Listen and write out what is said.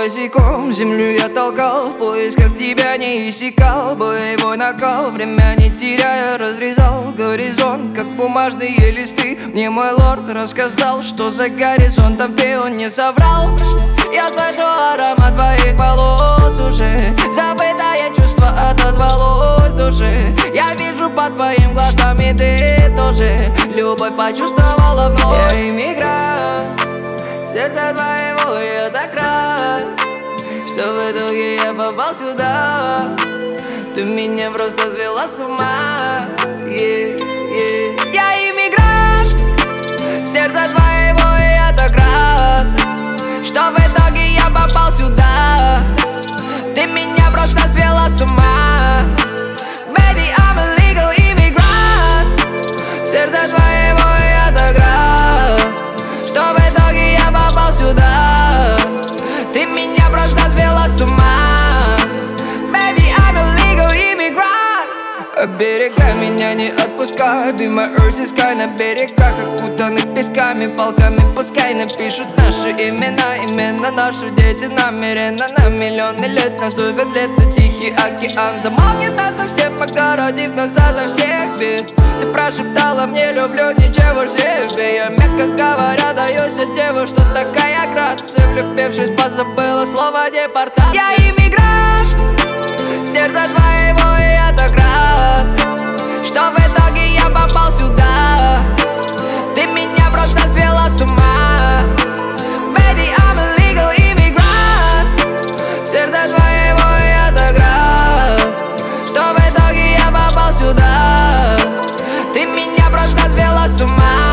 босиком, землю я толкал, в поисках тебя не иссякал. Боевой накал, время не теряя, разрезал горизонт, как бумажные листы. Мне мой лорд рассказал, что за горизонтом ты, он не соврал. Я слышу аромат твоих волос уже, забытое чувство отозвалось в душе. Я вижу по твоим глазам, и ты тоже любовь почувствовала вновь. Я иммигрант, сердце твоего я так рад, что в итоге я попал сюда. Ты меня просто свела с ума, Я иммигрант, сердце твоего я так рад, что в итоге я попал сюда. Ты меня просто свела с ума. Baby, I'm a legal immigrant. Сердце твоего я так рад, что в итоге я попал сюда. Ты меня просто свела с ума. Baby, I'm a legal immigrant. Оберегай меня, не отпускай. Be my earth is sky. На берегах, окутанных песками, полками пускай напишут наши имена. Именно наши дети намеренно на миллионы лет наступят лето, тихий океан замолкнет нас совсем, огородив нас ото всех бед. Ты прошептала мне люблю, ничего в себе. Я, мягко говоря, даю деву, что такая грация. Влюбившись, позабыла слово депортация. Я иммигрант, сердце твоего я так рад, что в итоге я попал сюда. Ты меня просто свела с ума. Baby, I'm a legal immigrant. Сердце твоего я так рад, что в итоге я попал сюда. Ты меня просто свела с ума.